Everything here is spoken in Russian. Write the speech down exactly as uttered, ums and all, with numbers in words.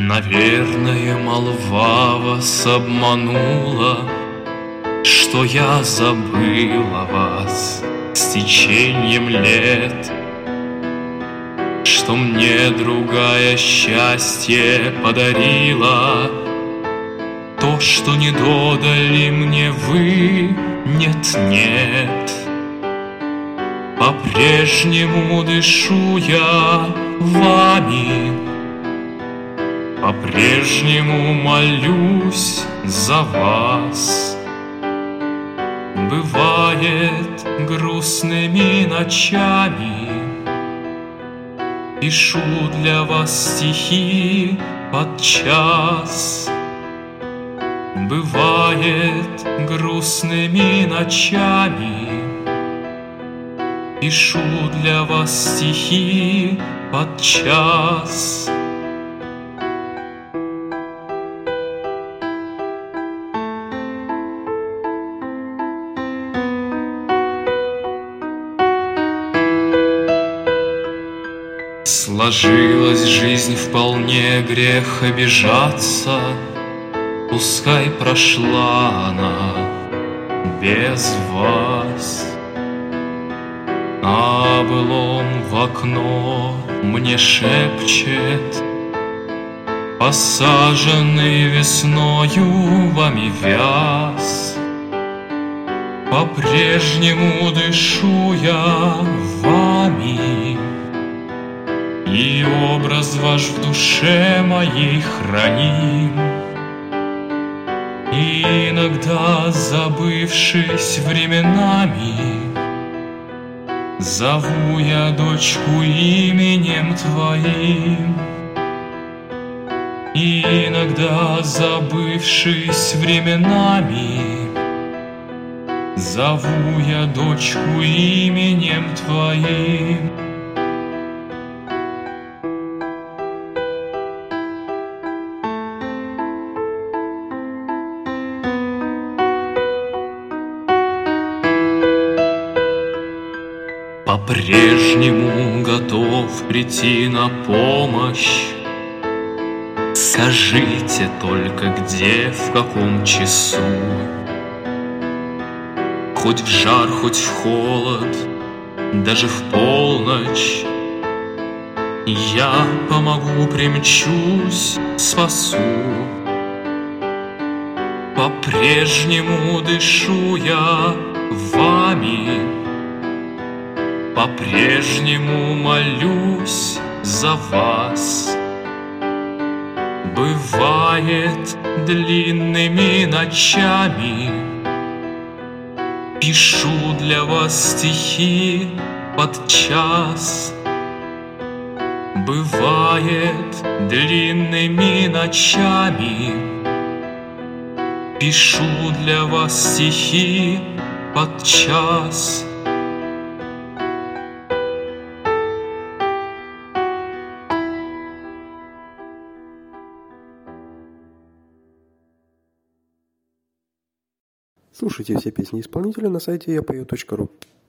Наверное, молва вас обманула, что я забыл о вас с течением лет, что мне другая счастье подарила, то, что не додали мне вы, нет-нет. По-прежнему дышу я вами, по-прежнему молюсь за вас. Бывает, грустными ночами пишу для вас стихи подчас. Бывает, грустными ночами пишу для вас стихи подчас. Сложилась жизнь вполне, грех обижаться, пускай прошла она без вас. А былом в окно мне шепчет посаженный весною вами вяз. По-прежнему дышу я вами, и образ ваш в душе моей храним. И иногда, забывшись временами, зову я дочку именем твоим. И иногда, забывшись временами, зову я дочку именем твоим. По-прежнему готов прийти на помощь. Скажите только, где, в каком часу. Хоть в жар, хоть в холод, даже в полночь, я помогу, примчусь, спасу. По-прежнему дышу я вами, по-прежнему молюсь за вас. Бывает, длинными ночами пишу для вас стихи подчас. Бывает, длинными ночами пишу для вас стихи подчас. Слушайте все песни исполнителя на сайте я пою точка ру.